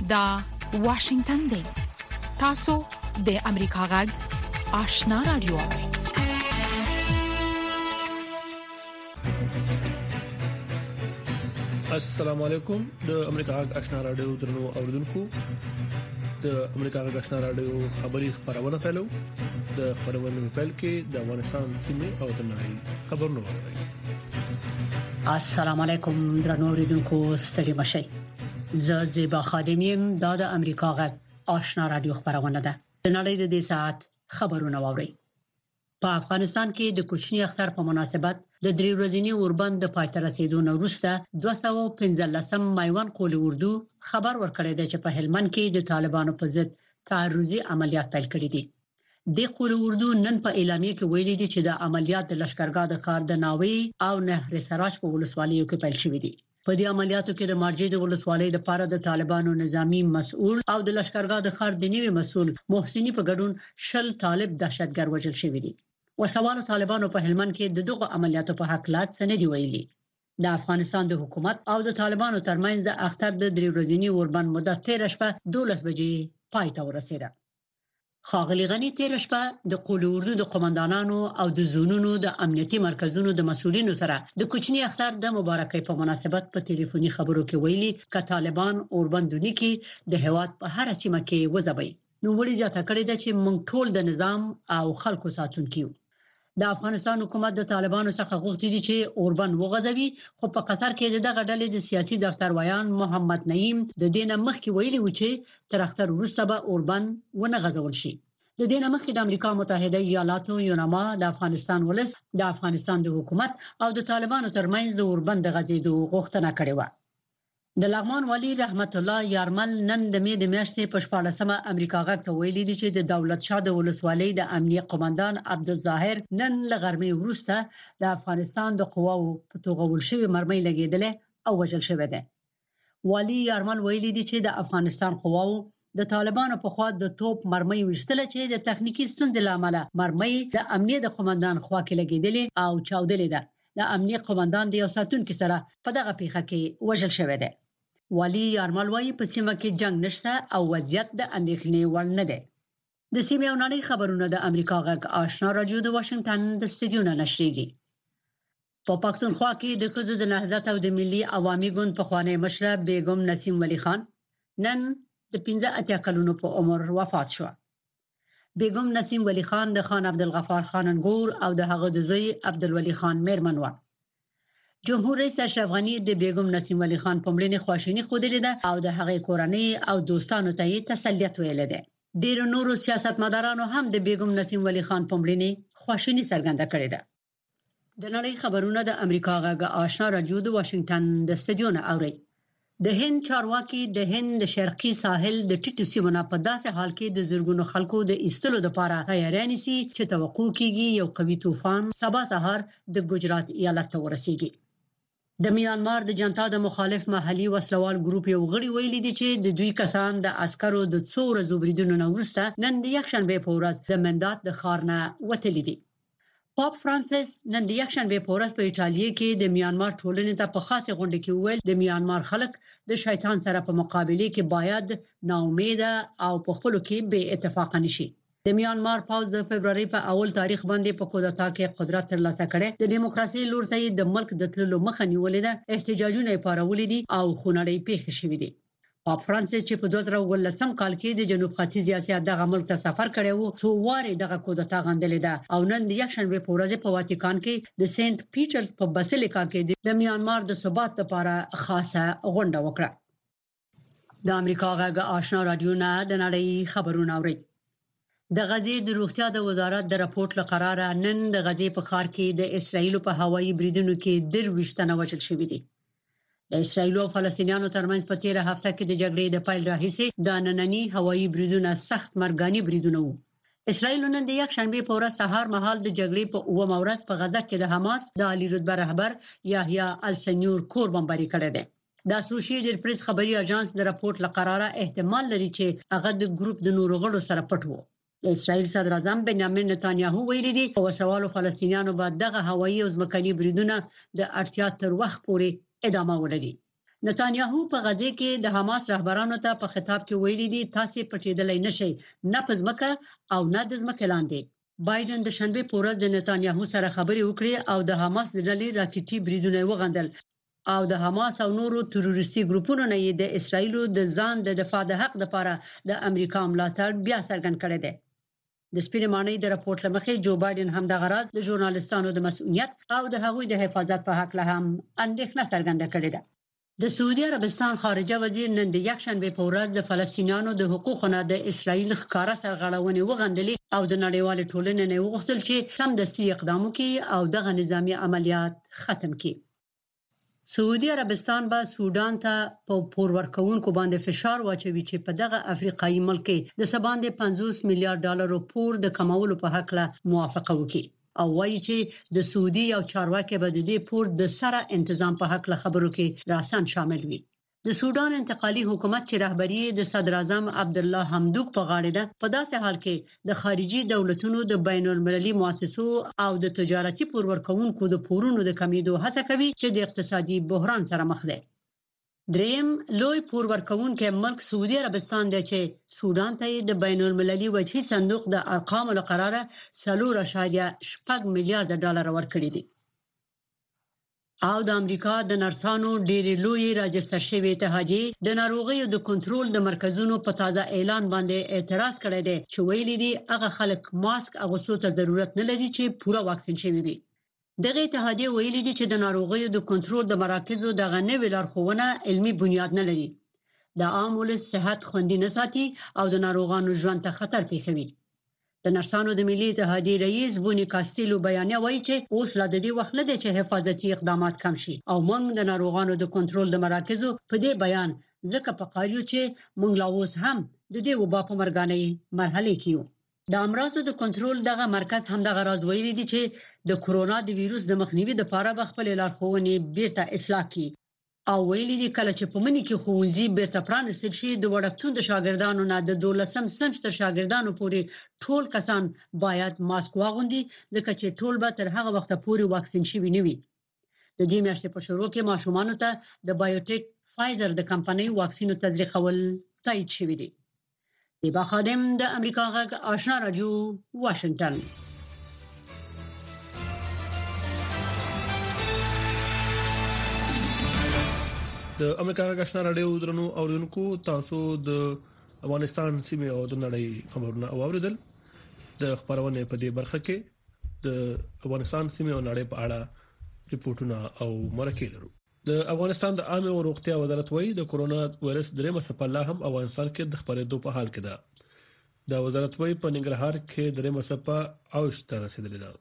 دا واشنگتن دی. تاسو د امریکا غږ آشنا رادیو. السلام علیکم. د امریکا غږ آشنا رادیو درنو اوریدونکو، د امریکا غږ آشنا رادیو خبری خبرونه پیلو. د خبرونو پیل کې د افغانستان سیمه او د نړۍ خبرونه وایي. السلام علیکم درنو اوریدونکو، ستړي مشئ. زه زیبا خادمیم. د امریکا غږ آشنا رادیو خبرونه ده. د نړۍ د دې ساعت خبرونه واوري. په افغانستان کې د کوچني اختر په مناسبت د 3 ورځې اوربند د پاتې رسیدو وروسته 215 مایوان قول اردو خبر ورکړی دی چې په هلمند کې د طالبانو په ضد تعرضي عملیات پیل کړي دي. د قول اردو نن په اعلامیه کې ویلي دي چې د عملیات د لشکرګاه د کار د ناوی او نهر سراج په ولسوالیو کې پیل شوې دي. په دې عملیاتو کې د مارجې د ولسوالۍ لپاره د طالبانو نظامی مسؤل او د لشکرګاه د کار د نیوي مسؤل محسنی په ګډون 10 طالب دهشتګر وژل شوی دي. وسوالو طالبانو په هلمند کې د دغه عملیاتو په حق لات سند ویلي. د افغانستان د حکومت او د طالبانو ترمنځ د اختر د 3 ورځې اوربند مدت 13 شپه 12 بجې پای ته ورسیده. خاغلی غنی 13 شپه د قول اردو د قومندانانو او د زونونو د امنیتي مرکزونو د مسؤلینو سره د کوچني اختر د مبارکۍ په مناسبت په ټلیفوني خبرو کې ویلي ک طالبان اوربندونی کې د هواد په هر سیمه کې وځبي. نو وړي ځاته کړی د چې مونږ ټول د نظام او خلکو ساتونکو. د افغانستان حکومت د طالبانو څخه غوښتي دي چې اوربند وغځوي، خو په قطر کې دغه ډلې د سیاسي دفتر ویان محمد نعیم د دینه مخکې ویلي و چې تر اختر وروسته به اوربند ونه غځول شي. د دینه مخکې د امریکا متحده ایالاتو یوناما د افغانستان ولس د افغانستان د حکومت او د طالبانو ترمنځ د اوربند غځېدو غوښتنه کړې و. د لغمان والی رحمت الله یارمل نن د می د میاشتې په 14مه امریکا غږ ته ویلي دي چې د دولت شاه د ولسوالۍ د امنیت قومندان عبدالظاهر نن لغرمې وروسته د افغانستان د قواو په توغول شوی مرمۍ لګیدل او وژل شوی دی. والی یارمل ویلي دي چې د افغانستان قواو د طالبانو په خوا د توپ مرمۍ وشتل چې د تخنیکی ستونزې لامل مرمۍ د امنیت قومندان خوا کې لګیدل او چاودلې ده. د امنیت قومندان د یو ساتونکو سره په دغه پیښه کې وژل شوی دی. والی یارمل وايي په سیمه کې جنگ نشته او وضعیت د اندېښنې وړ نه دی. د سیمه او نړۍ خبرونه د امریکا غږ آشنا رادیو د واشنگټن د استودیو نه نشریږي. په پښتونخوا کې د ښځو د نهضت او د ملي عوامي ګوند په خوانی مشره بیگم نسیم ولی خان نن د 15 کلونو په عمر وفات شو. بیگم نسیم ولی خان د خان عبدالغفار خان انګور او د هغه د زوی عبدالولی خان میرمن و. جمهور رئیس اشرف غنی د بیگم نسیم ولی خان په مړینې خواشیني خوده ده او د هغې کورنۍ او دوستانو ته یې تسلیت ویل ده. ډیر نورو سیاستمدارانو هم د بیگم نسیم ولی خان په مړینې خواشیني څرګنده کړې ده. د نړۍ خبرونه د امریکا غږ آشنا رادیو د واشنگټن د استودیو نه اوري. د هند چارواکي د هند د شرقي ساحل د ټیټو سیمونو په داسې حال کې د زرګونو خلکو د ایستلو لپاره تیاری نیسي چې توقع کیږي یو قوي طوفان سبا سهار د ګجرات ایالت ته ورسیږي. د میانمار د جنتا د مخالف محلي وسلوال ګروپ یو غړي ویلي دي چې د دوی کسان د عسکرو د څو ورځو بریدونو نه وروسته نن د یکشنبه په ورځ د مندات د ښارنه وتلي دي. پاپ فرانسیس نن د یکشنبه په ورځ په ایټالیا کې د میانمار ټولنې ته په خاصه غونډه کې ویل د میانمار خلک د شیطان سره په مقابله کې باید ناامید او په خپل کې بې اتفاق نشي. د میانمار پاوز د فبرवरी په اول تاریخ باندې په کودتا کې قدرت ترلاسه کړي د دیموکراسي لور ته د ملک د تللو مخه نیولې ده. احتجاجونه پارولې دي او خونړۍ پیښې شوې دي. پاپ فرانسیس چې په 2013 کال کې د جنوب ختیځ اسیا دغه ملک ته سفر کړی وو څو واره دغه کودتا غندلې ده او نن د یکشنبه په ورځ په واتیکان کې د سنت پیټرز په بسیلیکا کې د میانمار د ثبات لپاره خاصه غونډه وکړه. د امریکا غږ آشنا رادیو نه د نړۍ خبرونه اوري. د غزې د روغتیا د وزارت د راپورټ لقراره نن د غزې په ښار کې د اسرایل په هوایي بریدونو کې 23 تنه وژل شوي دي. د اسرایل او فلسطینیانو ترمنځ په 13 هفته کې د جګړې د پیل راهیسې د نننی هوایي بریدونو سخت مرګاني بریدونه وو. اسرایل نن د یکشنبه په ورځ سهار مهال د جګړې په 9 ورځ په غزه کې د حماس د عالی رتبه رهبر یحیی السنور کور بمباري کړی دی. د اسوسییټډ پریس خبري اژانس د راپورټ لقراره احتمال لري چې هغه د ګروپ د نورو غړو سره پټ وو. د اسرایل صدر اعظم بنیامین نتانیاهو ویلي دی او سوالو فلسطینیانو به دغه هوایي او ځمکني بریدونه د اړتیا تر وخت پورې ادامه ولري. نتانیاهو په غزه کې د حماس رهبرانو ته په خطاب کې ویلي دي تاسو پټېدلای نشئ نه پزمکه او نه د ځمکې لاندې. بایدن د شنبه په ورځ د نتانیاهو سره خبرې وکړې او د حماس د ډلې راکټي بریدونه وغندل او د حماس او نورو تروریستي ګروپونو نه د اسرایل د ځان د دفاع د حق لپاره د امریکا ملاتړ بیا څرګند کړی دی. د سپینمانۍ د راپورټ لمخې جو بایدن هم د غراز د ژورنالیستانو د مسؤلیت او د هغوی د حفاظت په حق له هم اندېښنه څرګنده کړې ده. د سعودي عربستان خارجه وزیر نن د یکشنبه په ورځ د فلسطینیانو د حقوقو د اسرایل ښکارا سرغړونې وغندلې او د نړیوال ټولنې نه وغوښتل چې سمدستي اقدام وکړي او دغه نظامی عملیات ختم کړي. سعودي عربستان به سودان ته په پور ورکوونکو باندې فشار واچوي چې په دغه افریقایي ملک د سباندې 50 میلیارډ ډالر پور د کمولو په حق له موافقه وکړي او وایي چې د سعودي او چارواکي به د دې پور د سره تنظیم په حق له خبرو کې راسن شامل وي. د سودان انتقالي حکومت چې رهبری د صدر اعظم عبد الله حمدوک په غاړه ده په داسې حال کې د خارجي دولتونو د بین المللي مؤسسو او د تجارتي پور ورکوونکو د پورونو د کمیدو هڅه کوي چې د اقتصادي بحران سره مخ ده. دریم لوی پور ورکوونکو ملک سعودي عربستان دی چې سودان ته د بین المللي وجهي صندوق د ارقام لقراره 4.8 میلیارډ ډالر ورکړي دي. او د امریکا د نرسانو ډېری لوی راجستر شوی اتحادیه د ناروغیو د کنټرول د مرکزونو په تازه اعلان باندې اعتراض کړی دی چې ویلي دي هغه خلک ماسک اغوستو ته ضرورت نه لري چې پوره واکسین شوي وي. دغه اتحادیه ویلي دي چې د ناروغیو د کنټرول د مراکزو د غنوي لارښوونه علمي بنیاد نه لري. د عام ولس صحت خوندي نه ساتي او د ناروغانو ژوند ته خطر پیښوي. د نرسانو د ملي اتحادیې رئیس بونی کاستیلو بیانیه وایي چې اوس لا د دې وخت نه دی چې حفاظتي اقدامات کم شي او موږ د ناروغانو د کنټرول د مراکزو په دې بیان ځکه په قاریو چې موږ لا اوس هم د دې وبا په مرګانې مرحله کې یو. د امراضو د کنټرول دغه مرکز هم د غراز ویلي دي چې د کورونا د وایروس د مخنیوي لپاره به خپل لارښوونې بیرته اصلاح کړي او ویلي دي کله چې په منی کې ښوونځي بیرته پرانیستل شي د وړکتون د شاګردانو نه د 12م صنف تر شاګردانو پورې ټول کسان باید ماسک واغوندي ځکه چې ټول به تر هغه وخت پورې واکسین شوي نه وي. د دې میاشتې په شروع کې ماشومان ته د بایوټیک فایزر د کمپنۍ واکسینو تزریقول تایید شوی دی. زیبا خادم د امریکا غږ آشنا رادیو واشنگټن. د امریکا غږ آشنا رادیو درنو اوریدونکو تاسو د افغانستان سیمه او د نړۍ خبرونه اوریدل. د خبرونه په دې برخه کې د افغانستان سیمه او نړۍ په اړه ریپورتونه او مرکې لرو. د افغانستان د عامه او روغتیا وزارت وایي د کورونا وایرس درېمه څپه لا هم افغانستان کې د خبرېدو په حال کې ده. د وزارت وایي په ننګرهار کې درېمه څپه اوج ته رسیدلې ده.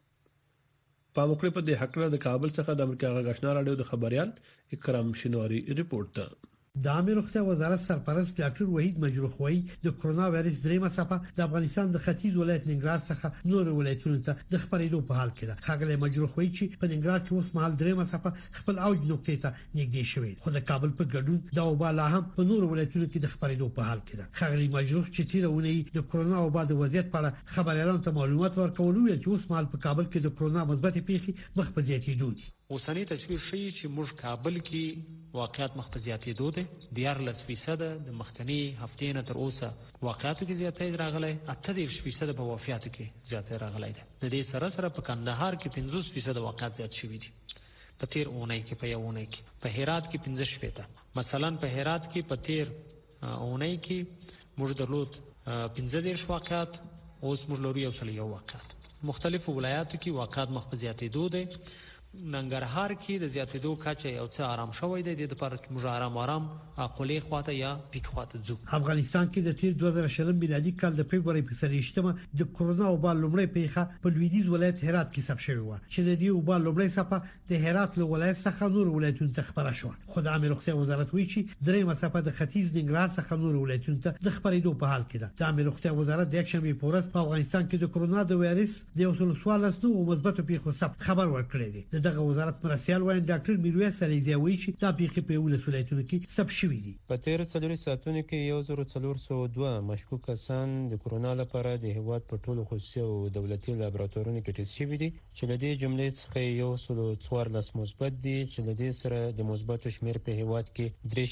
په موقع په دې حق د کابل څخه د امریکا غږ آشنا رادیو د خبريال اکرام شینواری ریپورت ده. د عامه روغتیا وزارت سرپرست ډاکټر وحید مجروح وایي د کورونا وایرس درېمه څپه د افغانستان د ختیځ ولایت ننګرهار څخه نور ولایتونو ته د خبرېدو په حال کې ده. ښاغلی مجروح وایي چې په ننګرهار کې اوس مهال درېمه څپه خپل اوج نقطې ته نږدې شوې خو د کابل په ګډون د وبا لا هم په نور ولایتونو کې د خبرېدو په حال کې ده. ښاغلی مجروح چې تیرونه د کورونا وبا د وضعیت په اړه خبريالانو ته معلومات ورکول ویل چې اوس مهال په کابل کې د کورونا مثبت پیښې مخ په زیاتېدو دي. اوسنی تصویر ښیي چې موږ کابل کې واقعیت مخ په زیاتېدو دي. 14% د مخکنی هفتې نه تر اوسه واقعیتو کې زیاتې راغلي 38% په وفاتو کې زیاتې راغلي ده. د دې سره سره په کندهار کې 50% واقعیت زیات شوي دي. په تیر اونۍ کې په یوونۍ کې په هرات کې 15% مثلا په هرات کې په تیر اونۍ کې موږ درلود 15 واقعیت اوس موږ لرو یو واقعیت. مختلفو ولایاتو کې واقعیت مخ په زیاتېدو دي. ننګرهار کې د زیاتېدو کچه یو څه آرام شوی دی. د لپاره موږ آرام عقلې خواته یا پیک خواته ځو. افغانستان کې د تیر 2020 میلادي کال د فبراير په 23مه د کورونا وبا لومړی پیښه په لویدیځ ولایت هرات کې ثبت شوې و چې د دې وبا لومړی څپه د هرات له ولایت څخه نور ولایتونو ته خبره شو. خو د عامه روغتیا وزارت وایي چې درېمه څپه د ختیځ ننګرهار څخه نور ولایتونو ته د خبرېدو په حال کې ده. د عامه روغتیا وزارت د یکشنبه په ورځ په افغانستان کې د کورونا د وایرس د 114 مثبت پیښو ثبت خبر ورکړی دی. د دغه وزارت مرستيال وایي ډاکټر میرویس علیزی وایي چې دا پیښې په ولایتونو کې ثبت شوې دي. په تیر 4 ساعتونو کې 1402 مشکوک کسان د کورونا لپاره د هیواد په ټولو خصوصي او دولتي لابراتوارونو کې ټیسټ شوي دي چې له دې جملې څخه 114 مثبت دي چې له دې سره د مثبتو شمیر په هیواد کې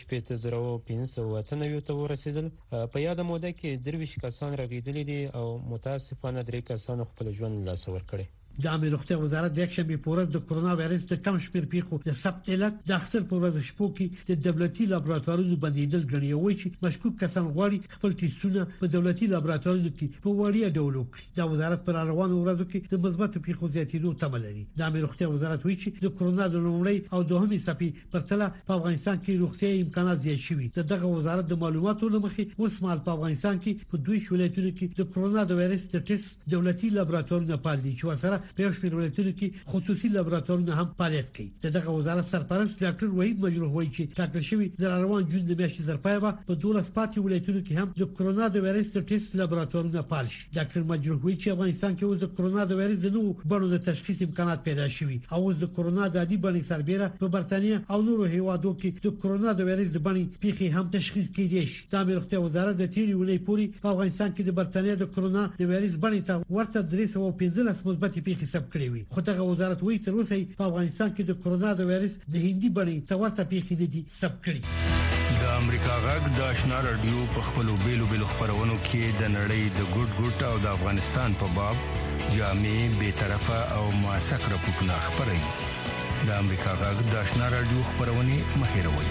3598 ته ورسېدل. په یاد موده کې 23 کسان راغلي دي او متاسفانه 3 کسان خپل ژوند له لاسه ورکړي. د امیر روغتیا وزارت د یکشنبه په ورځ د کورونا وایرس د کم شمیر پیښو د ثبت علت د اختر په ورځ شپو کې د دولتي لابراتوارونو بندیدل غني وایي چې مشکوک کسان غواړي خپل ټیسټونه په دولتي لابراتوارونو کې په وړیا ډول وکړي. د وزارت پر روانو ورځو کې د مثبت پیښو زیاتېدو تمه لري. د امیر روغتیا وزارت وایي چې د کورونا د لومړی او دوهمې څپې پرتله په افغانستان کې روغتیايي امکانات زیات شوي. دغه وزارت د معلوماتو لمخې اوس مهال په افغانستان کې په 2 ولایتونو کې د کورونا د وایرس د ټیسټ دولتي لابراتوارونه فعال دي چې ورسره په شمیر ولایتونو کې خصوصي لابراتوارونه هم فعالیت کوي. دغه وزارت سرپرست ډاکټر وحید مجروح وایي چې ټاکل شوی د روان جون د میاشتې زرپایبه په 12 پاتې ولایتونو کې هم د کورونا د وایرس د ټیسټ لابراتوارونه فعال شي. ډاکټر مجروح وایي چې افغانستان کې اوس د کورونا د وایرس د نوو بڼو د تشخیص امکانات پیدا شوي او اوس د کورونا د عادي بڼې سربېره په برتانیا او نورو هیوادو کې د کورونا د وایرس د بڼې پیښې هم تشخیص کیدي شي. د امیر روغتیا وزارت د تیری ولې پوری په افغانستان کې د برتانیا د کورونا د وایرس بڼې ته ورته 315 مثبت پیښې ثبت کړې وي. خو دغه وزارت وایي تر اوسه په افغانستان کې د کورونا د وایرس د هندي بڼې ته ورته پیښې دي ثبت کړې. د امریکا غږ د آشنا رادیو په خپلو بیلو خبرونو کې د نړۍ د ګډ او د افغانستان په باب جامع به طرفه او موثق راپورټونه خبري. د امریکا غږ د آشنا رادیو خبرونه مهیروي.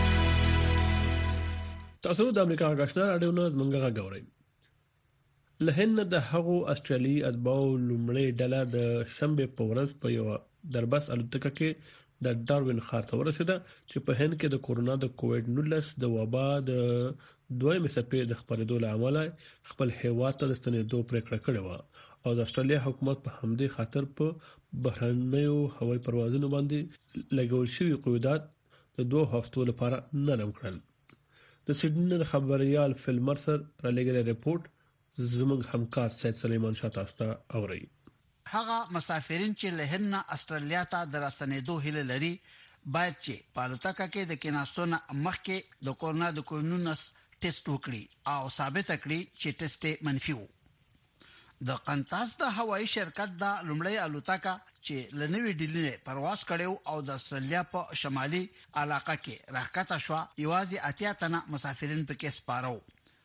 تاسو د امریکا غږ آشنا رادیو نه منګه غوړئ. لهن د هغو استرالی اتباو لومړی ډله د شنبه په ورځ په یو دربس الوتکه کې د داروین ښار ته ورسېده چې په هند کې د کورونا د کووډ-19 د وبا د دویمې څپې د خپرېدو لامل خپل هیواد ته د ستنېدو پریکړه کړې و او د استرالیا حکومت په همدې خاطر په بهرنیو هوایي پروازونو باندې لګول شوی قیودات د 2 هفتو لپاره نرم کړل. د سیډنی د خبريال فلمرسر را لګل ریپورت زموږ همکار سید سلیمان شاه تاسو ته اوري. هغه مسافرین چې له هند استرالیا ته درستنېدو هیله لري باید چې په الوتکه کې د کیناستونه مخکې د کورونا د کووډ-19 ټیسټ وکړي او ثابت کړي چې ټیسټ منفي وو. د قنتاس د هوایي شرکت د لومړی الوتکه چې لنوي ډیلې پرواز کړو او د استرالیا په شمالي علاقه کې راکټه شو یوازې 80 تنه مسافرین پکې سپارو.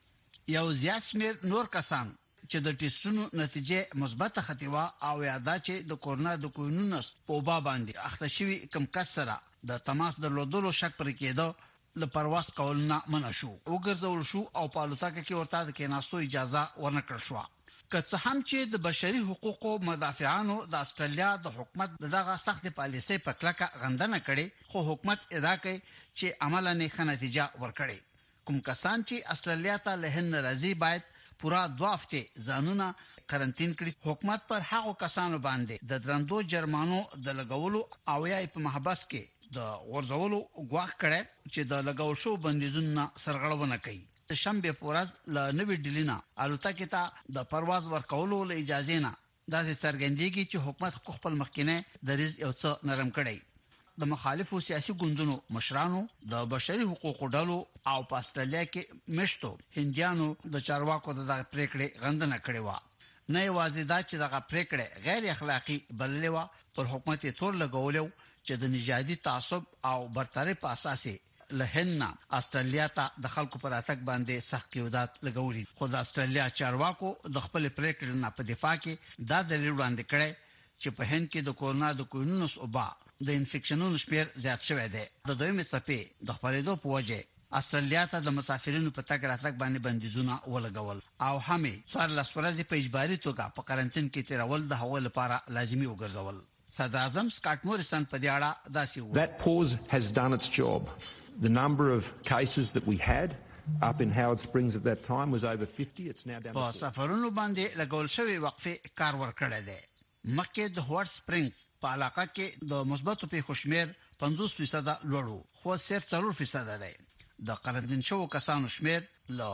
یو زیات شمیر نور کسان چې د ټیسټونو نتیجه مثبت ختیوا او یاده چې د کورونا د کووډ-19 په وبا باندې اخته شوی کم کسره د تماس درلودلو شک پر کېده ل پرواز کول نه منع شو. وګرځول شو او په الوتکه کې ورته د کېناستو اجازه ورنکړل شو. که څه هم چې د بشري حقوقو مدافعانو د استرالیا د حکومت دغه سخت پالیسۍ په کلکه غندنه کړي خو حکومت ادعا کوي چې عملاً ښه نتیجه ورکړي. کوم کسان چې استرالیا ته له هند راځي باید پورا 2 هفته ځانونه قرنټین کړي. حکومت پر هغو کسانو باندې د درندو جرمانو د لګولو او یا په محبس کې د ورزولو غواړي کړي چې د لګول شو بندیزونه سرغړونه کوي. د شنبه په ورځ له نوې ډیلینا الوتکه ته د پرواز ورکولو له اجازه نه داسې څرګندېږي چې حکومت خپل مخکینه دریز یو څه نرم کړي. د مخالفو سیاسي ګوندونو مشرانو د بشري حقوقو ډلو او په استرالیا کې مشتو هندیانو د چارواکو د پریکړې غندنه کړې و. نه یوازې دا چې دغه پریکړه غیر اخلاقی بللې و پر حکومت تور لګولو چې د نژادي تعصب او برتری په اساس له هند استرالیا ته د خلکو پر اتک باندې سخت قیودات لګولي. خو د استرالیا چارواکو د خپل پریکړې نه په دفاع کې دا دلیل وړاندې کړي چې په هند کې د کورونا د کووډ-19 وبا د انفیکشنونو شمیر زیات شوی دی. د دویمې څپې د خپرېدو په وجه استرالیا ته د مسافرینو په تګ راتګ باندې بندیزونه ولګول او همې څوار ورځې په اجباري توګه په قرنټین کې تیرول د هغو لپاره لازمي وګرځول. صدر اعظم سکاټ موریسن په دې اړه داسې وویل. That pause has done its job. The number of cases that we had up in Howard Springs at that time was over 50. It's now down to 40. په سفرونو باندې لګول شوی وقفه کار ورکړی دی. مکه د هوارد سپرینګز په علاقه کې د مثبتو پیښو شمیر 50% لوړو خو صرف 4% دی. د قرنټین شو کسانو شمیر له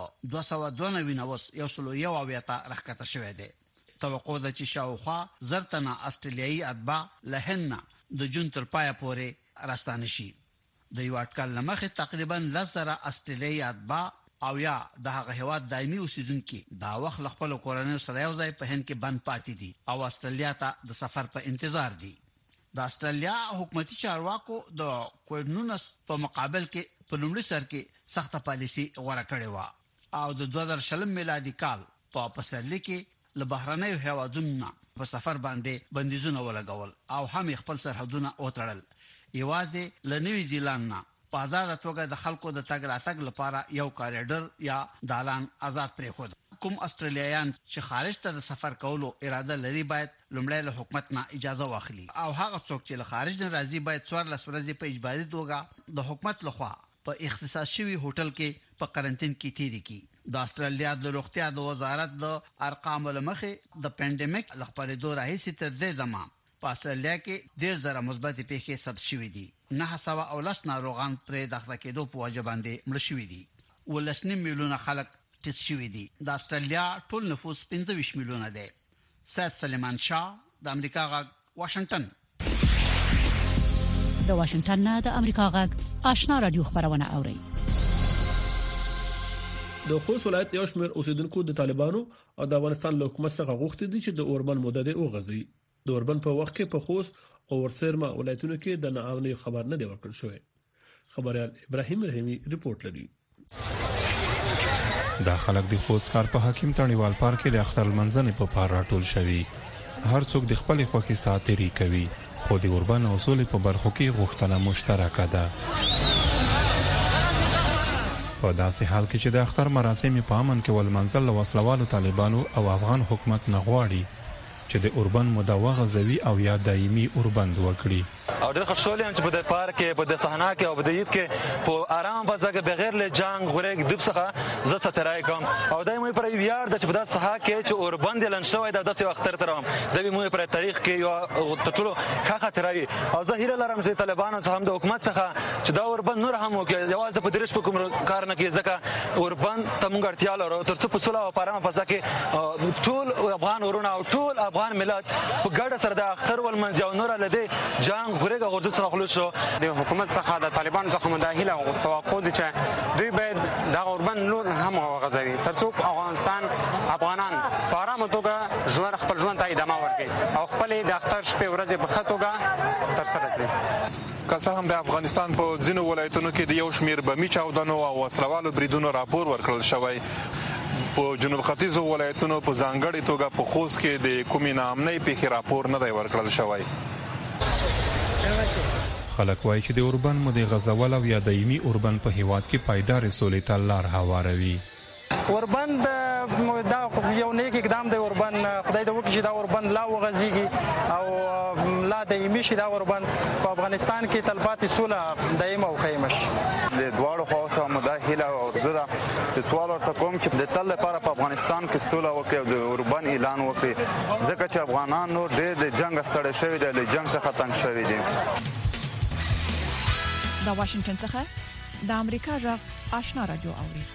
292 یو سلو یو اویاته راکته شوی دی. توقع ده چې شاوخوا زرتنه استرالیایي اتباع له هند د جون تر پای پورې راستانه شي. د یو اټکل لمخه تقریبا 10,000 استرالیایي اتباع او یا د هغه هواد دایمي اوسیدونکو دا وخت خپل کورنۍ سره یو ځای په هند کې بند پاتې دي او استرالیا ته د سفر په انتظار دي. د استرالیا حکومتي چارواکو د کووډ-19 په مقابل کې په لومړي سر کې سخته پالیسي غوړه کړې و او د 2020 میلادي کال په پسرلي کې له بهرنیو هیوادونو په سفر باندې بندیزونه ولګول او هم خپل سرحدونه وتړل. یوازې له نیوزی زیلاند نه په آزاد توګه د خلکو د تګ راتګ لپاره یو کاریډور یا دالان آزاد پرېښود. کوم استرالیایان چې خارج ته د سفر کولو اراده لري باید لومړی له حکومت نه اجازه واخلي او هغه څوک چې له خارج نه راځي باید 14 ورځې په اجباري توګه د حکومت لخوا په اختصاص شوی هوټل کې په قرنټین کې تیری کی. د استرالیا د روغتیا د وزارت د ارقام لمخې د پاندیمیک لخبرېدو راهیسې تر دې زمان په استرالیا کې 10,000 مثبت پیښې ثبت شوې دي. 910 ناروغان پرې داخله کېدو په وجه باندې مړ شوي دي. 19 میلیونه خلک ټیسټ شوي دي. د استرالیا ټول نفوس 25 میلیونه دی. سید سلیمان شاه د امریکا غږ واشنگټن. د واشنگټن نه د امریکا غږ آشنا رادیو خبرونه اوري. د خوست ولایت یو شمېر اوسیدونکو د طالبانو او د افغانستان له حکومت څخه غوښتي دي چې د اوربند مدد وغځي. د اوربند په وخت کې په خوست او ورسېرما ولایتونو کې د ناامنۍ خبر نه دی ورکړل شوی. خبريال ابراهيم رحیمي رپورت لري. دا خلک د خوست ښار په حکیم تڼیوال پارک کې د اختر منځنې په پار راټول شوي. هر څوک د خپل خوښي ساتري کوي خو د اوربند اصول په برخو کې غوښتنه مشترکه ده. په داسې حال کې چې د اختر مراسم په امن کې ولمنځل له وسلوالو طالبانو او افغان حکومت نه غواړي چې د اوربند موده وغځوي او یا دایمي اوربند وکړي. او ډېر خوشاله یم چې په د پارک کې په د صحنه کې او په د عید کې په آرام فضا کې بغیر له جنگ غوړې دوب څخه زه سترای کوم او دای مو پر یار د چې په د صحنه کې چې اوربند لن شوی د داسې اختر ترام د مو پر تاریخ کې یو ټولو ښه خاطرای او زه هیله لرم چې طالبانو څخه هم د حکومت څخه چې دا اوربند نور هم وکړي. یوازې په درش په کوم کار نه کې ځکه اوربند ته موږ اړتیا لرو ترڅو په صلح او آرام فضا کې ټول افغان ورونه او ټول افغان ملت په ګډه سره د اختر ولمنځ او نور لدی جنگ غوړې غوړ څخه خلاص شو. د حکومت څخه د طالبانو څخه مداخله او توقع دي چې دوی باید د اوربند نور هم وغځوي ترڅو افغانستان افغانان په آرام توګه ژوند خپل ژوند ته ادامه ورکړي او خپل د اختر شپه ورځې په ښه توګه ترسره کړي. که څه هم د افغانستان په ځینو ولایتونو کې د یو شمیر بمي چاودنو او وسلوالو بریدونو راپور ورکړل شوی، په جنوب ختیځو ولایتونو په ځانګړي توګه په خوست کې د کومې ناامنۍ پیښې راپور نه دی ورکړل شوی. خلک وایي چې د اوربند مودې غځول او یا دایمي اوربند په هیواد کې پایدار سولې ته لار هواروي. اوربند دا یو نیک اقدام دی. اوربند خدای دې وکړي چې دا اوربند لا وغځيږي او لا دایمي شي. دا اوربند په افغانستان کې تلپاتې سوله دایمه او قایمه شي. د دواړو خواو مداخله او د سوال ورته کوم چې د تل لپاره په افغانستان کې سوله وکړي او د اوربند اعلان وکړي ځکه چې افغانان نور د جنگ ستړي شوي دي، له جنگ څخه تنګ شوي دي. د واشنگټن څخه د امریکا غږ آشنا رادیو اوري.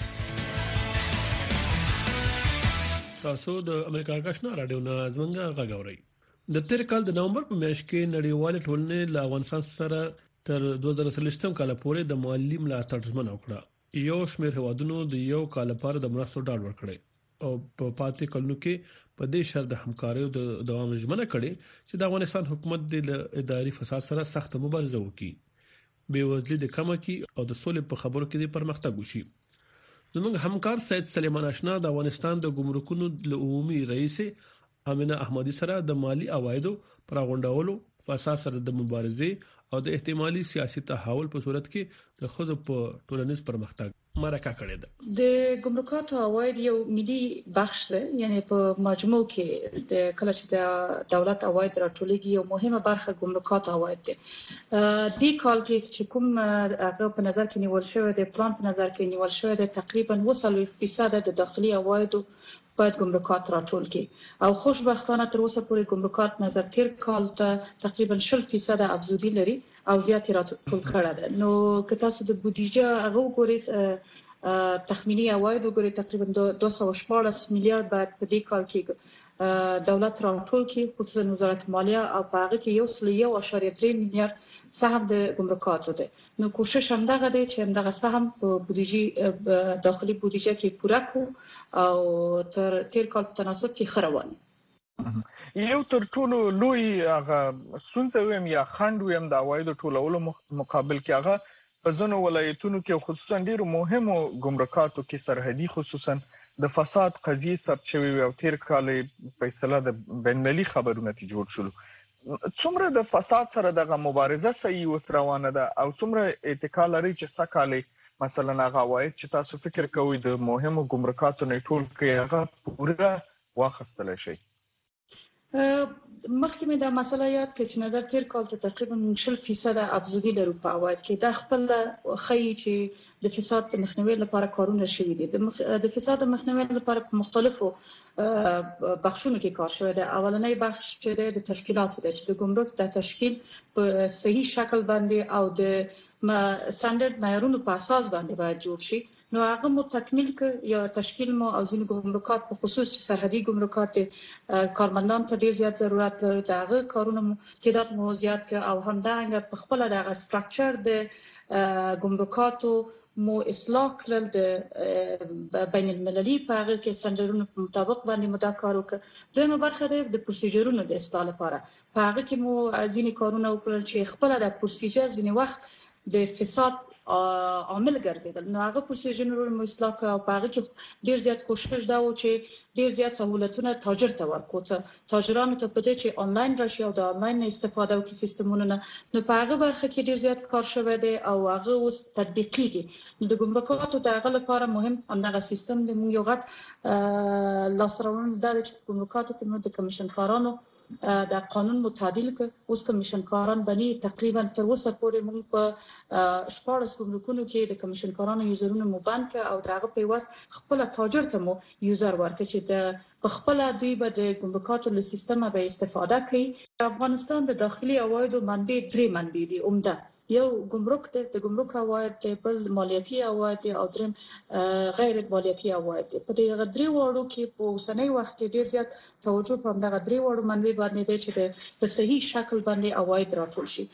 تاسو د امریکا غږ آشنا رادیو نه زمونږ غږ اورئ. د تیر کال د نومبر په میاشت کې نړیوال ټولنې له افغانستان سره تر 2023 کال پورې د مالی ملاتړ ژمنه وکړه. یو شمېر هیوادونو د یو کال لپاره د مرستو ډاډ ورکړي او په پاتې کلونو کې په دې شرط د همکاریو د دوام ژمنه کړي چې د افغانستان حکومت د اداري فساد سره سخت مبارزه وکړي، بېوزلي د کمه کړي او د سولې په خبرو کې د پرمختګ وشي. زموږ همکار سید سلیمان آشنا د افغانستان د ګمرکونو له عمومي رئیس امینه احمدی سره د مالی عوایدو پر غونډولو، فساد سره د مبارزې او د احتمالي سیاسي تحول په صورت کې د خود په ټولنیز پرمختګ مرکه کړې ده. د ګمرکاتو عواید یو ملي بخش دی، یعنی په مجموع کې د کله چې د دولت عواید راټولېږي یو مهمه برخه ګمرکاتو عواید دي. د کال کې چې کوم هغه په نظر کې نیول شوی دی، پلان په نظر کې نیول شوی دی، تقریبا 40% د داخلي عوایدو باید ګمرکات راټول کړي او خوشبختانه تر اوسه پورې ګمرکات نظر تیر کال ته تقریبا 40% افزودي لري او زیات راټول کړه ده. نو که تاسو د بودیجه هغه وګورئ، تخمینی عواید وګورئ، تقریبا 214 میلیارډ باید په دې کال کې دولت راټول کې خصوصا وزارت مالیه او په هغه کې 1.3 میلیارډ سهم د ګمرکاتو ده. نو کوشش هم دغه دی چې دغه سهم په بودیجه داخلي بودیجه کې پوره کو او تر تیر کال په تناسب کې خروانه. یو تر ټولو لوی هغه سنت ویم یا خند ویم د عوایدو ټولولو مقابل کې هغه په ځینو ولایتونو کې خصوصا ډیرو مهمو ګمرکاتو کې سرحدي خصوصا د فساد قضیه ثبت شوی او تیر کال په اصطلاح د بین‌المللي خبرونه ته جوړ شول. څومره د فساد سره دغه مبارزه صحیح وسروانه ده او څومره اتکال لري چې سکهاله مثلا هغه وایي چې تاسو فکر کوئ د مهمو ګمرکاتو نه ټول کې هغه پوره واخیستل شي؟ مخکې مې دا مسله یاد کړ چې نظر تیر کال ته تقریبا 60% افزودي لرو په عواید کې. دا خپل خی چې د فساد مخنیوي لپاره کارونه شوي دي. د فساد مخنیوي لپاره په مختلفو بخشونو کې کار شوی دی. اولنۍ بخش چې د تشکیلاتو د چې د ګمرک د تشکیل په صحیح شکل باندې او د سټانډرډ معیارونو په اساس باندې باید جوړ شي. نو هغه مو تکمیل ک یا تشکیل مو او ځینې ګمرکات په خصوص سرحدي ګمرکات کارمندان ته ډیر زیات ضرورت لري. دغه کارونه مو تعداد مو زیات ک او همدارنګه په خپل دغه سټراکچر د ګمرکاتو مو اصلاح کړل د بین المللي په هغه کې سټانډرډونو په مطابق باندې مو دا کار وکړ. دویمه برخه د پروسیجرونو د اصلاح لپاره په هغه کې مو ځینې کارونه وکړل چې خپل د پروسیجر ځینې وخت د فساد عامل ګرځیدل. نو هغه پروسیجرونو مو اصلاح کړ او په هغه کې ډیر زیات کوشش دا و چې ډیر زیات سہولتونه تاجر ته ورکو ته تاجرانو ته پدې چې انلاین راشي او د انلاین استفاده وکړي سیستمونو نه. نو په هغه برخه کې ډیر زیات کار شوی دی او هغه اوس تطبیقیږي. د ګمرکاتو د هغه لپاره مهم همدغه سیستم د یو غټ لاسرونه د ګمرکاتو په مده کمیشن کارانو د قانون متعدل ک اوس کمیشن کاران بني تقریبا تر اوسه پورې موږ په شپږ ګمرکونو کې د کمیشن کارانو یوزرونه مو بند ک او دغه په واس خپل تاجر ته مو یوزر ورکړي چې د په خپل دوی به د ګمرکاتو له سیستمه به استفاده کوي. افغانستان د داخلي عوایدو منبع درې منبع دي عمده. یو ګمرک د ګمرک عواید بل مالیاتي عواید او دریم غیر مالیاتي عواید. په دې غدري وړو کې په اوسنۍ وخت کې ډیر زیات توجه په دغه درې وړو منبع باندې دی چې په صحیح شکل باندې عواید راټول شي.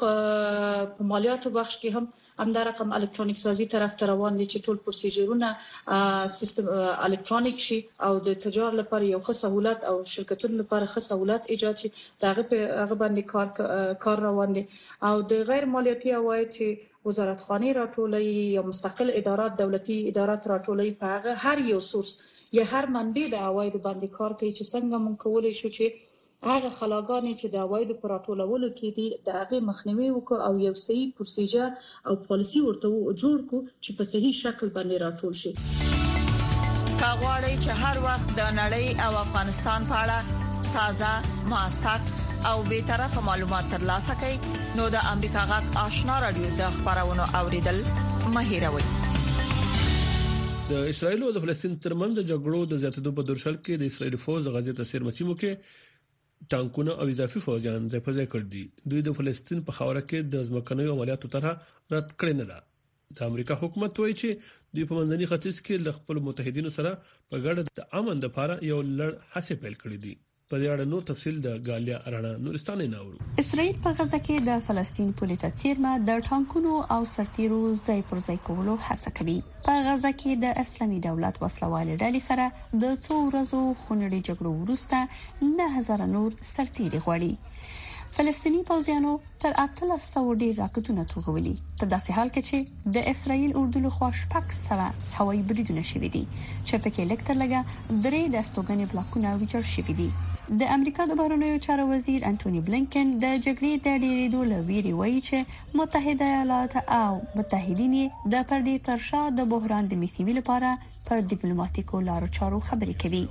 په مالیاتو بخش کې هم همدا رقم الکترونیک سازي طرف ته روان دي چې ټول پروسیجرونه سیستم الکترونیک شي او د تجار لپاره یو ښه سہولت او شرکتونو لپاره ښه سہولت ایجاد شي. دغه په هغه باندې کار روان دي. او د غیر مالیاتي عواید چې وزارت خانه راټولوي یا مستقل ادارات دولتي ادارات راټولوي په هغه هر یو سورس یا هر منبع د عواید باندې کار کوي چې څنګه مونږ کولای شو چې هغه خلاګانې چې د عوایدو پر راټولولو کې دي د هغه مخنیوي وکړو او یو صحیح پروسیجر او پالیسی ورته جوړ کو چې په صحیح شکل باندې راټول شي. کاغوري چې هر وخت د نړۍ او افغانستان په اړه تازه موثق او به طرفه معلومات ترلاسه کړئ نو د امریکا غږ آشنا رادیو د خبرونو اوریدل مهیروي. د اسرایل او د فلسطین ترمنځ د جګړو د زیاتېدو په درشل کې د اسرایل فوج د غزې ته سیمو کې ټانکونه او اضافي فوجان د پځای کړ دي. دوی د فلسطین په خاوره کې د ځمکنیو عملیاتو طرح رد کړی نه ده. د امریکا حکومت وایي چې دوی په منځني ختیځ کې ل خپل متحدینو سره په ګډه د امن لپاره یو لړ هڅې پیل کړې دي. په دې اړه نو تفصیل د غالیا رانا نورستاني ناورو. اسرائیل په غزه کې د فلسطین پولیس څیرمه د ټانکونو او سرتیرو ځای پر ځای کولو هڅه کوي. په غزه کې د اسلامي دولت وسلوال ډلې سره د څو ورځو خونړۍ جګړو وروسته 9000 نور سرتیري غواړي. فلسطیني پوځیانو تر 800 ډیر راکټونه توغولي. په داسې حال کې چې د اسرائیل اردو له خوا شپږ سره هوایي بریدونه شوي دي چې په کې لکټر لګا درې د استوګنې بلاکونه ویجاړ شوي دي. د امریکا د بهرنیو چارو وزیر انټونی بلینکن د جګړې د ډیرېدو لویري وایي چې متحده ایالات او متحدین د پردې ترشا د بحران د مخنیوي لپاره پر ډیپلوماټیکو لارو چارو خبرې کوي.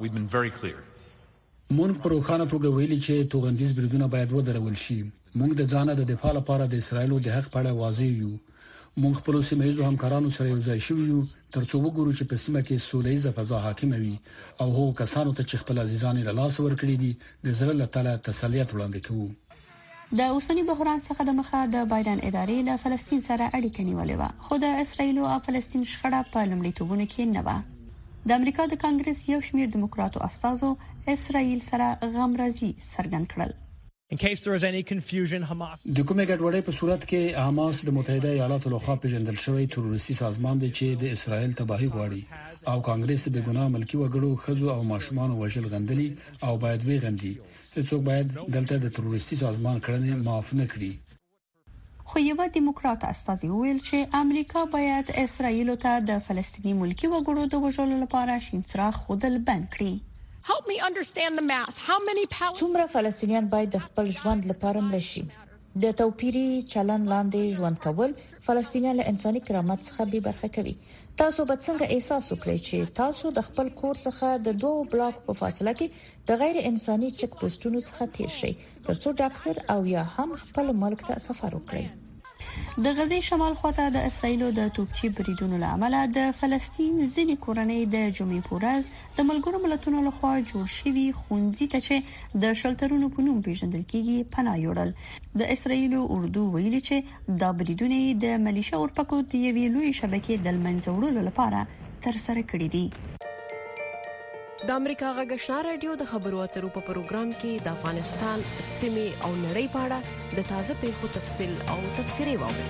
مونږ په روښانه توګه ویلي چې توغندیز بریدونه باید ودرول شي. مونږ د ځان د دفاع لپاره د اسرایل د حق په اړه واضح یو. مونږ خپل سیمایي همکارانو سره یو ځای شو یو ترڅو وګورو چې په سیمه کې سولېزه فضا حاکم وي او هغو کسانو ته چې خپل عزیزان له لاس ورکړي دي د زړه له تله تسلیت وړاندې کوو. د اوسنی بحران څخه د مخه د بایدن ادارې له فلسطین سره اړیکې نیولې و خو د اسرایل او فلسطین شخړه په لومړیتوبونو کې نه و. د امریکا د کانګرس یو شمېر دیموکراتو استازو اسرائیل سره غمرازي څرګند کړل. In case there is any confusion, Hamas د کومې ګډوډۍ په صورت کې حماس د متحده ایالاتو لخوا پیژندل شوی تروریستي سازمان دی چې د اسرائیل تباہي غواړي او کانګرس د ګناه ملکی وګړو خزو او ماشومان وژل غندلي او باید وی غندي. هیڅوک باید دلته د تروریستي سازمان کړنې معاف نه کړي. خو یو دیموکرات استازي ویل چې امریکا باید اسرائیل ته د فلسطینی ملکی وګړو د وژلو لپاره شین څراغ خودل بند کړي. Help me understand the math. How many څومره فلسطینیان باید د خپل ژوند لپاره مړ شي؟ د توپیری چلن لاندې ژوند کول فلسطینیان له انساني کرامت څخه بې برخه کوي. تاسو به څنګه احساس وکړئ چې تاسو د خپل کور څخه د 2 بلاک په فاصله کې د غیر انساني چک پوسټونو څخه تیر شئ ترڅو ډاکټر او یا هم خپل ملک ته سفر وکړئ. د غزې شمال خواته د اسرایل د توپچي بریدونو لامل د فلسطین ځینې کورنۍ د جمعې پورز د ملګرو ملتونو لخوا جوړ شوی خونځي ته چې د شلټرونو په نوم پیژندل کیږي پناه یوړل. د اسرایل اردو ویلي چې دا بریدونه د ملیشیا اورپکو د یوې لوی شبکې د منځ وړلو لپاره تر سره کړي دي. د امریکا غږ آشنا رادیو د خبرو اترو په پروګرام کې د افغانستان سیمې او نړۍ په اړه د تازه پیښو تفصیل او تفسیري واورئ.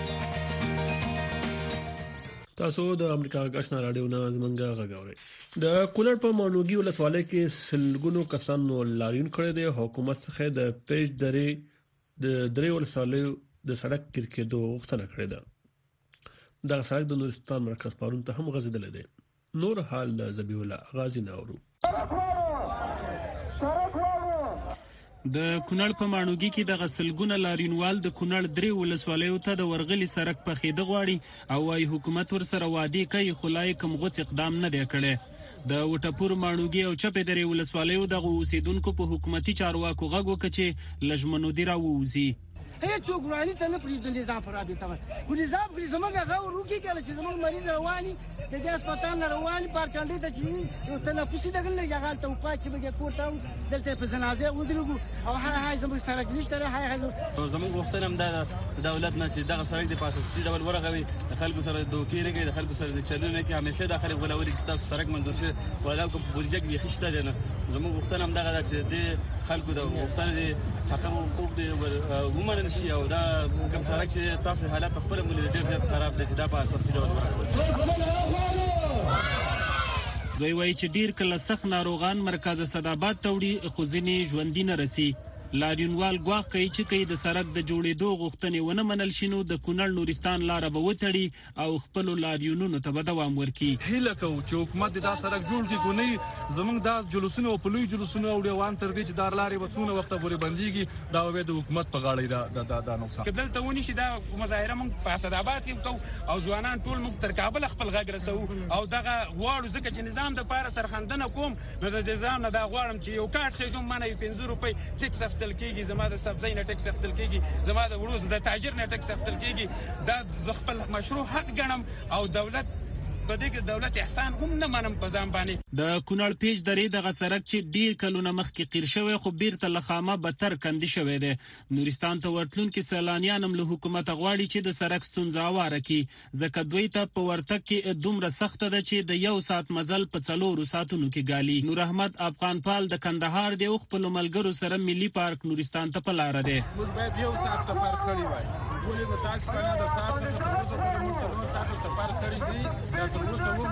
تاسو د امریکا غږ آشنا رادیو نه زمونږ غږ اورئ. د کونړ په مانوګي ولسوالۍ کې سلګونو کسانو لاریون کړی دی. حکومت څخه د پیج درې ولسوالۍ د سړک کېدو غوښتنه کړې ده. د سړک د نورستان مرکز پارون ته هم غځېدل دی. نور حال ذبیح الله غازی ناورو. د کونړ په مانوګي کې د غسلګونه لاریونوال د کونړ درې ولسوالیو ته د ورغلي سړک په خېده غواړي او وايي حکومت ورسره وعده کوي خو لا کوم غوڅ اقدام نه دی کړی. د وټپور مانوګي او چپې درې ولسوالیو د اوسیدونکو په حکومتي چارواکو غږ وکړي چې لجمنو دی راووزي. هیڅوک ورانی ته نه پریږدي نظام پر رابطه و نظام خو زمونږ هغه وروکي کله چې زمونږ مریض رواني د دې هسپتال نه رواني پارچنډې ته چې تنفسي دغه نه هغه ته وپا چې بګه کوټه دلته په جنازه ودرېږو او هاي زموږ سره نشته هاي زمونږ غوښتنه هم ده دولت نه چې دغه سړک د پاسپورتي ډول ورغوي د خلکو سره دوکې نه کوي د خلکو سره د چلونه کې همیشه د خلک غولولي چې تاسو سړک منځور شي ولا کوم بودیجه کې خشته ده نه زمونږ غوښتنه هم ده چې د خلکو د غوښتنه دي حق او حقوق دي ومنل شي او دا کوم سړک چې تاسو حالات خپل مولي ډېر زیات خراب دي دا په اساسي ډول ورغوي. دوی وایي چې ډیر کله سخت ناروغان مرکز صداباد ته وړي خو ځینې ژوندي نه رسي. لاریونوال ګواښ کوي چې کله د سړک د جوړېدو غوښتنې ونه منل شي نو د کونړ نورستان لار به وتړي او خپل لاریونونو ته به دوام ورکړي. هیله کوو چې حکومت دا سړک جوړ کړي کو نه زمونږ دا جلوسونه او پلوي جلوسونه او روان ترګي چې دار لارې وڅونه وخت پورې بنديږي دا به د حکومت په غاړه دا نقصان کله ته ونی شي دا مظاهره موږ په اسداباد کې کو او ځوانان ټول موږ تر کابل خپل غږ رسو او دغه غواړو ځکه چې نظام د پاره سرخندنه کوم نو د نظام نه دا غواړم چې یو کارت خېجوم منه 15 روپۍ ټیکس اخیستل کیږي زما د سبزی نه ټیکس اخیستل کیږي زما د وروز د تاجر نه ټیکس اخیستل کیږي دا خپل مشروع حق ګڼم او دولت په دې کې دولت احسان هم نه منم په ځان باندې. د کونړ پیج درې دغه سړک چې ډیر کلونه مخکې قیر شوی خو بیرته لخامه بدتر کندي شوی دی. نورستان ته ورتلونکي سیلانیان هم له حکومت غواړي چې د سړک ستونزه هواره کړي ځکه دوی ته په ورتګ کې دومره سخته ده چې د 1 ساعت مزل په 4 ساعتونو کې ګالي. نور احمد افغانپال د کندهار دی او خپل ملګرو سره ملي پارک نورستان ته په لار دی. موږ باید 1 ساعت سفر کړی وای ولې د تاکس باندې د ساعت څخه تر اوسه پورې موږ 4 ساعت سفر کړی دی تر اوسه موږ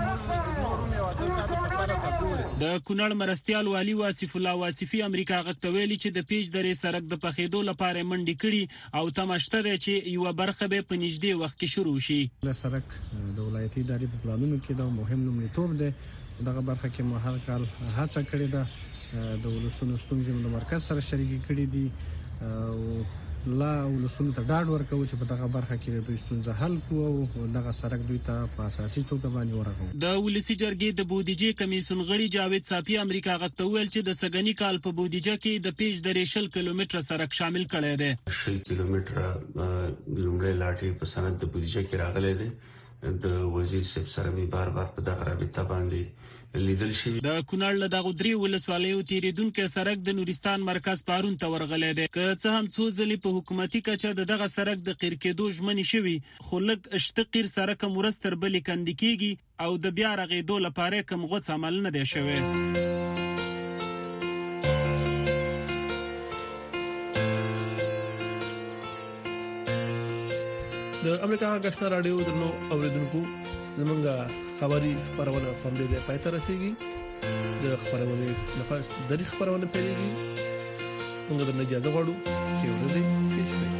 د کونړ مرستيال والی واصف الله واصفي امریکا غږ ته ویلي چې د پیج درې سړک د پخېدو لپاره منډي کړي او تماشته ده چې یو برخه به په نږدې وخت کې شروع شي. سړک د ولایتي ادارې په پلانونو کې دا مهم لومړیتوب دی. دغه برخه کې مو هر کال هڅه کړې ده د ولسونو ستونزې د مرکز سره شریک کړي دي او لا ولسونو ته ډاډ ورکوي چې په دغه برخه کې دوی ستونزه حل کوو او دغه سړک دوی ته په اساسي توګه باندې ورغو. د ولسی جرګې د بودیجې کمیسیون غړي جاوید صافي امریکا غږ ته ویل چې د سګنی کال په بودیجه کې د پیج درې 20 کیلومتر سړک شامل کړی دی. 20 کیلومتر لومړی لاټي په سند د بودیجه کې راغلی دی. د وزیر صاحب سره می بار په دغه رابطه باندې لیدل شوی. د کونړ له دغه درې ولسوالیو تیریدونکو سړک د نورستان مرکز پارون ته ورغلې ده که څه هم څو ځلې په حکومتي کچه دغه سړک د قیر کېدو ژمنې شوی خو لږ اشتقیر سړک مرستر بلې کندې کیږي او د بیا رغېدو لپاره کوم غوڅ عمل نه دی شوی. د امریکا غږ رادیو درنو اوریدونکو زمونږه خبري خبرونه په دې ځای پای ته رسیدي د خبرونه لپاره د خبرونه پیلېږي موږ د اجازه غواړو چې ورته پیښ